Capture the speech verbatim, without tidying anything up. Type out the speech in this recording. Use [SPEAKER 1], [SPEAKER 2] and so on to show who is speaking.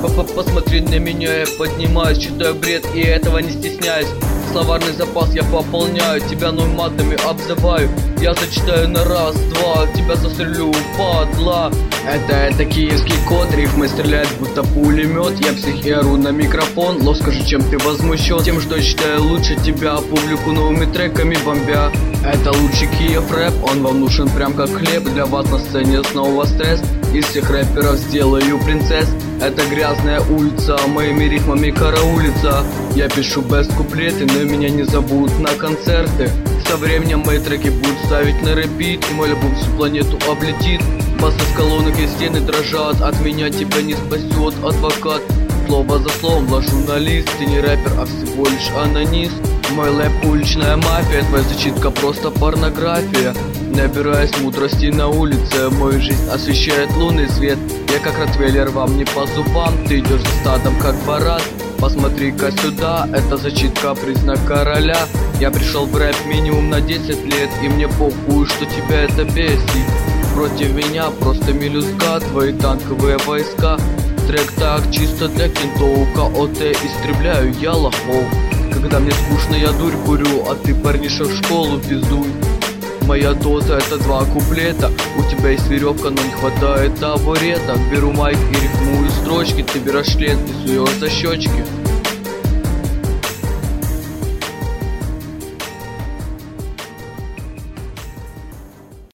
[SPEAKER 1] Посмотри на меня, я поднимаюсь, читаю бред и этого не стесняюсь. Словарный запас я пополняю, тебя новыми матами обзываю. Я зачитаю на раз, два, тебя застрелю, падла. Это, это киевский код, рифмы стреляет будто пулемет. Я псих и ору на микрофон, лов, скажи, чем ты возмущен? Тем, что я считаю лучше тебя, публику новыми треками бомбя. Это лучший Киев рэп, он вам нужен прям как хлеб. Для вас на сцене снова стресс, из всех рэперов сделаю принцесс. Это грязная улица, моими рифмами караулица. Я пишу без куплеты, но меня не забудут на концерты. Со временем мои треки будут ставить на репит, и мой альбом всю планету облетит. Бас из колонок и стены дрожат, от меня тебя не спасет адвокат. Слово за словом ложу на лист, ты не рэпер, а всего лишь анонист. Мой лэп уличная мафия, твоя зачитка просто порнография. Набираясь мудрости на улице, мою жизнь освещает лунный свет. Я как ротвейлер вам не по зубам, ты идешь за стадом как баран. Посмотри-ка сюда, это зачитка, признак короля. Я пришел в рэп минимум на десять лет, и мне похуй, что тебя это бесит. Против меня просто мелюзга, твои танковые войска. Трек так, чисто для кентов, КОТ истребляю я лохов. Когда мне скучно, я дурь курю, а ты, парниша, в школу пиздуй. Моя доза это два куплета. У тебя есть веревка, но не хватает табурета. Беру майк и рифмую строчки. Ты берешь член и суешь за щечки.